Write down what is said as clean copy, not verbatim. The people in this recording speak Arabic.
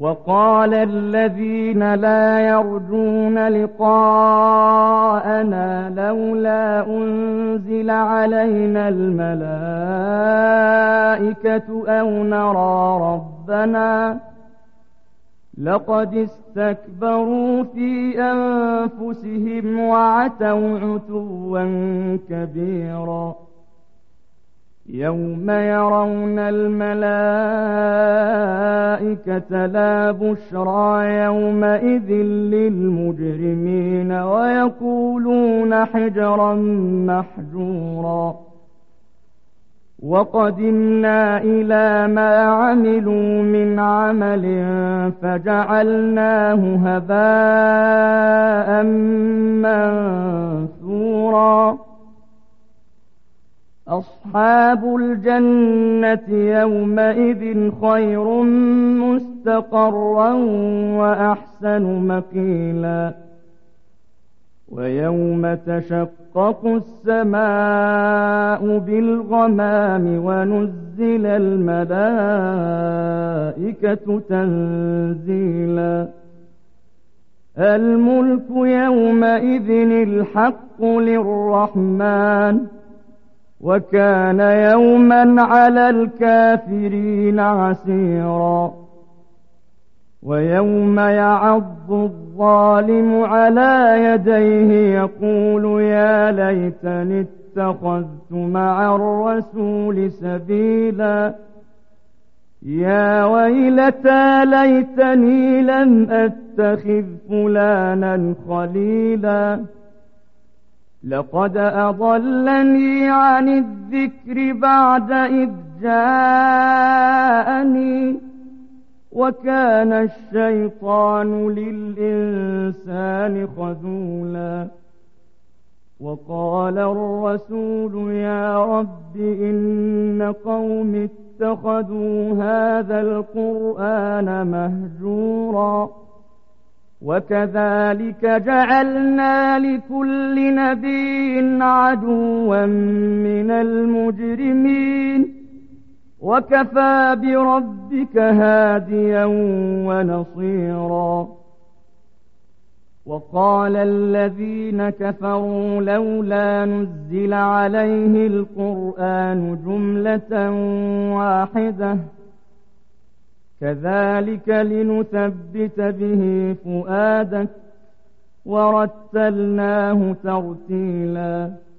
وقال الذين لا يرجون لقاءنا لولا أنزل علينا الملائكة أو نرى ربنا لقد استكبروا في أنفسهم وعتوا عتوا كبيرا يوم يرون الملائكة لا بشرى يومئذ للمجرمين ويقولون حجرا محجورا وقدمنا إلى ما عملوا من عمل فجعلناه هباء منثورا أصحاب الجنة يومئذ خير مستقرا وأحسن مقيلا ويوم تشقق السماء بالغمام ونزل الملائكة تنزيلا الملك يومئذ الحق للرحمن وكان يوما على الكافرين عسيرا ويوم يعض الظالم على يديه يقول يا ليتني اتخذت مع الرسول سبيلا يا ويلتى ليتني لم أتخذ فلانا خليلا لقد أضلني عن الذكر بعد إذ جاءني وكان الشيطان للإنسان خذولا وقال الرسول يا رب إن قوم اتخذوا هذا القرآن مهجورا وكذلك جعلنا لكل نبي عدوا من المجرمين وكفى بربك هاديا ونصيرا وقال الذين كفروا لولا نزل عليه القرآن جملة واحدة كذلك لنثبت به فؤادك ورتلناه ترتيلا